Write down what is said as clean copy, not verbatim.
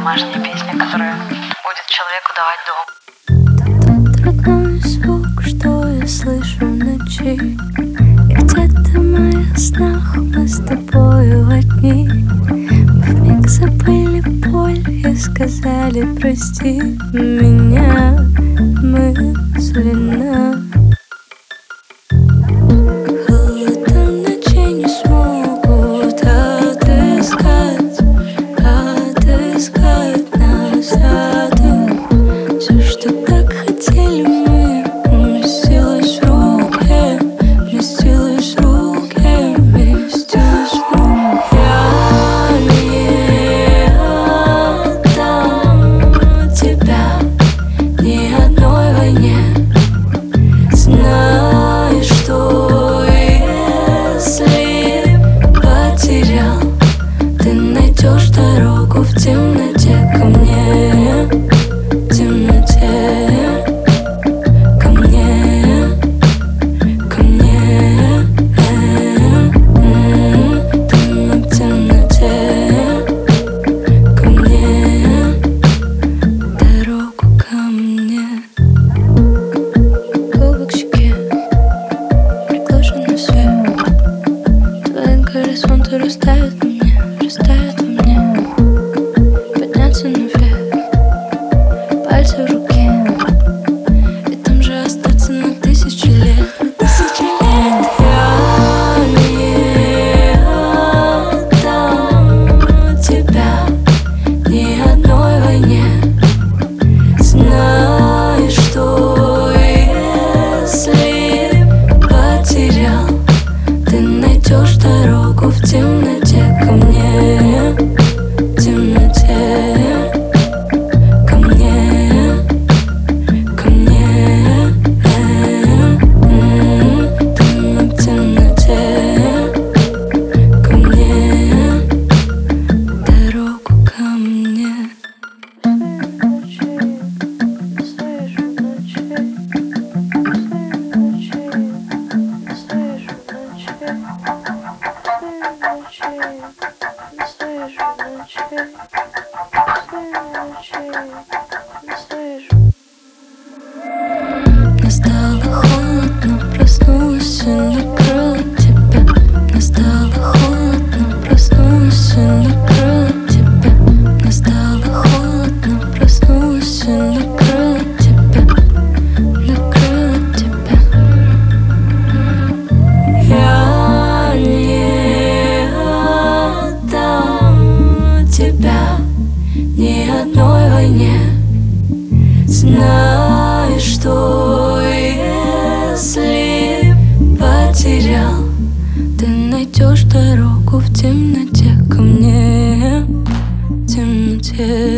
домашняя песня, которая будет человеку давать дом. Тот родной звук, что я слышу в ночи, и где-то в моих снах мы с тобою одни. Мы вмиг забыли боль и сказали прости меня мысленно. Холодом ночей не смогут отыскать назад. Все, что так хотели мы, уместилось в руке, вместилось в руке, вместилось в руке. Я не отдам тебя ни одной войне. Знай, что если потерял, ты найдешь дорогу в темноте ко мне, в темноте ко мне, ко мне, в темноте ко мне, дорогу ко мне. Губы к щеке, приглушенный свет. Твои горизонты растают во мне, растают во мне. Подняться наверх, пальцы в руке, и там же остаться на тысячи лет, на тысячи лет. Я не отдам тебя ни одной войне. Знай, что если потерял, ты найдешь дорогу в темноте ко мне, в темноте ко мне, ко мне, в темноте ко мне, дорогу ко мне. Мне стало холодно, проснулась и накрыла тебя. Мне стало холодно, проснулась и накрыла тебя. Мне стало холодно, проснулась и накрыла тебя, накрыла тебя. Я не отдам тебя ни одной войне. Знай, что если потерял, ты найдешь дорогу в темноте ко мне, в темноте.